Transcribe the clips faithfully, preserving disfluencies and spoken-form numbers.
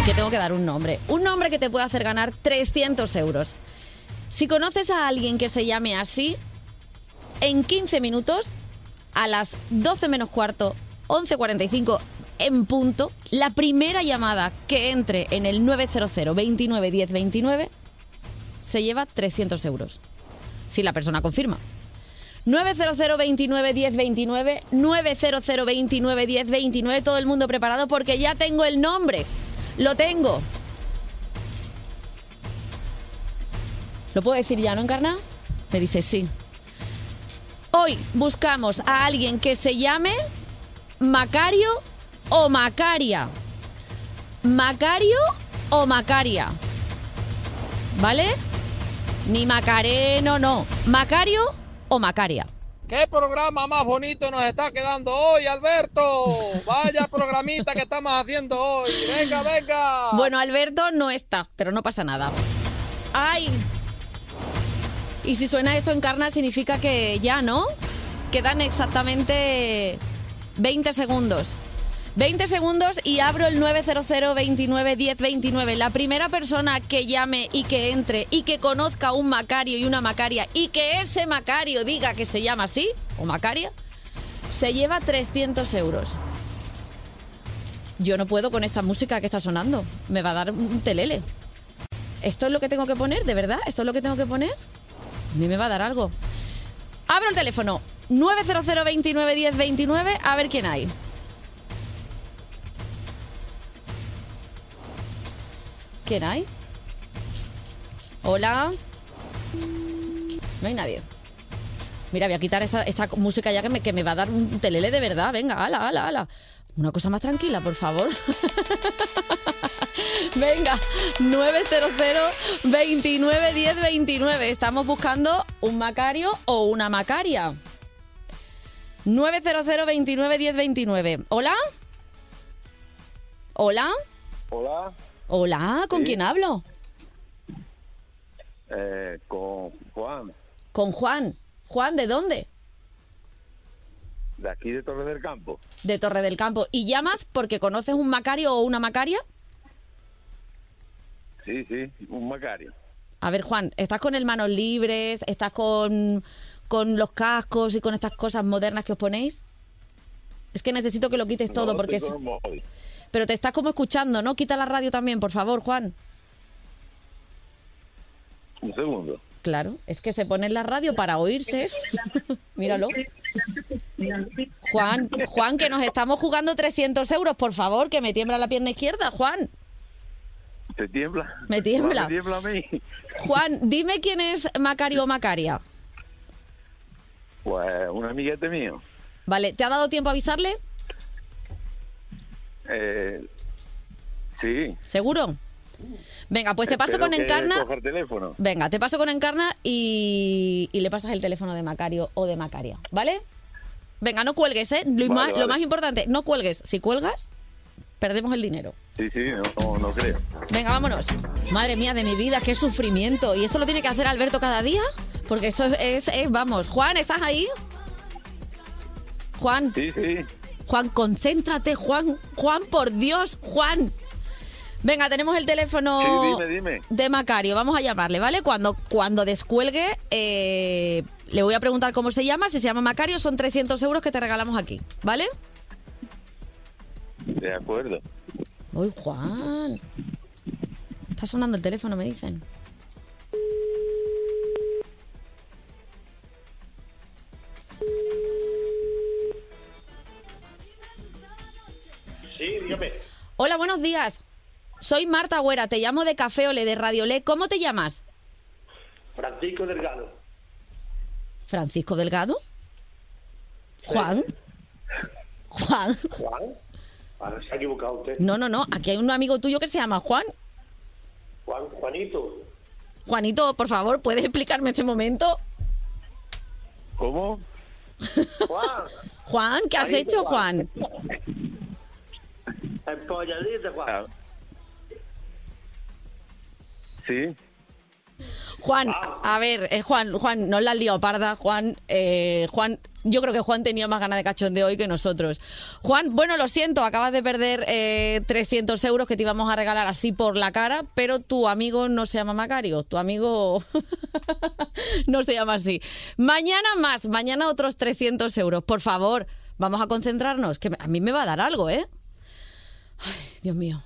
que tengo que dar un nombre. Un nombre que te puede hacer ganar trescientos euros. Si conoces a alguien que se llame así, en quince minutos, a las doce menos cuarto, once cuarenta y cinco en punto, la primera llamada que entre en el nueve cero cero veintinueve diez veintinueve se lleva trescientos euros. Si la persona confirma. nueve cero cero veintinueve diez veintinueve, nueve cero cero veintinueve diez veintinueve, todo el mundo preparado porque ya tengo el nombre. Lo tengo. ¿Lo puedo decir ya, no, Encarna? Me dice sí. Hoy buscamos a alguien que se llame Macario o Macaria. Macario o Macaria. ¿Vale? Ni Macareno, no. Macario o Macaria. ¿Qué programa más bonito nos está quedando hoy, Alberto? Vaya programita que estamos haciendo hoy. Venga, venga. Bueno, Alberto no está, pero no pasa nada. ¡Ay! Y si suena esto en Encarna significa que ya, ¿no? Quedan exactamente veinte segundos. veinte segundos y abro el nueve cero cero veintinueve diez veintinueve. La primera persona que llame y que entre y que conozca un Macario y una Macaria y que ese Macario diga que se llama así, o Macaria, se lleva trescientos euros. Yo no puedo con esta música que está sonando. Me va a dar un telele. ¿Esto es lo que tengo que poner? ¿De verdad? ¿Esto es lo que tengo que poner? A mí me va a dar algo. Abro el teléfono. nueve cero cero veintinueve diez veintinueve. A ver quién hay. ¿Quién hay? Hola. No hay nadie. Mira, voy a quitar esta, esta música ya que me, que me va a dar un telele de verdad. Venga, ala, ala, ala. Una cosa más tranquila, por favor. Venga, nueve cero cero veintinueve diez veintinueve. Estamos buscando un Macario o una Macaria. nueve cero cero veintinueve diez veintinueve. ¿Hola? ¿Hola? Hola. Hola, ¿con ¿Sí? quién hablo? Eh, con Juan, Con Juan. ¿Juan de dónde? de aquí de Torre del Campo. De Torre del Campo. ¿Y llamas porque conoces un Macario o una Macaria? Sí, sí, un Macario. A ver, Juan, ¿estás con el manos libres? ¿Estás con, con los cascos y con estas cosas modernas que os ponéis? Es que necesito que lo quites todo No, porque... estoy Es... con el móvil. Pero te estás como escuchando, ¿no? Quita la radio también, por favor, Juan. Un segundo. Claro, es que se pone en la radio para oírse. Míralo. Juan, Juan, que nos estamos jugando trescientos euros, por favor, que me tiembla la pierna izquierda, Juan. ¿Te tiembla? Me tiembla. Me tiembla a mí. Juan, dime quién es Macario o Macaria. Pues un amiguete mío. Vale, ¿te ha dado tiempo a avisarle? Eh, sí. ¿Seguro? Venga, pues te paso Espero con que Encarna. coja el teléfono. Venga, te paso con Encarna y, y le pasas el teléfono de Macario o de Macaria, ¿vale? Venga, no cuelgues, ¿eh? Lo, Vale, más, vale. lo más importante, no cuelgues. Si cuelgas, perdemos el dinero. Sí, sí, no, no, no creo. Venga, vámonos. Madre mía de mi vida, qué sufrimiento. ¿Y esto lo tiene que hacer Alberto cada día? Porque esto es, es, es- vamos. Juan, ¿estás ahí? Juan. Sí, sí. Juan, concéntrate, Juan. Juan, por Dios, Juan. Venga, tenemos el teléfono Sí, dime, dime. de Macario. Vamos a llamarle, ¿vale? Cuando, cuando descuelgue, eh, le voy a preguntar cómo se llama. Si se llama Macario, son trescientos euros que te regalamos aquí, ¿vale? De acuerdo. Uy, Juan. Está sonando el teléfono, me dicen. Sí, dígame. Hola, buenos días. Soy Marta Agüera, te llamo de Café Ole, de Radio Le. ¿Cómo te llamas? Francisco Delgado. ¿Francisco Delgado? ¿Juan? ¿Juan? ¿Juan? Ahora se ha equivocado usted. No, no, no. Aquí hay un amigo tuyo que se llama Juan. Juan, Juanito. Juanito, por favor, ¿puedes explicarme este momento? ¿Cómo? Juan. Juan, ¿qué has Juanito, hecho, Juan? Empolladito, Juan. Ah. Sí. Juan, a ver, eh, Juan, Juan, no la has liado parda, Juan, eh, Juan, yo creo que Juan tenía más ganas de cachondeo hoy que nosotros. Juan, bueno, lo siento, acabas de perder eh, trescientos euros que te íbamos a regalar así por la cara, pero tu amigo no se llama Macario, tu amigo no se llama así. Mañana más, mañana otros trescientos euros, por favor, vamos a concentrarnos, que a mí me va a dar algo, ¿eh? Ay, Dios mío.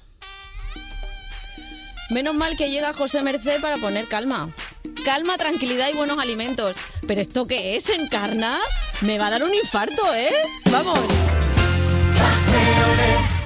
Menos mal que llega José Merced para poner calma. Calma, tranquilidad y buenos alimentos. ¿Pero esto qué es? ¿Encarna? Me va a dar un infarto, ¿eh? ¡Vamos! Paseo de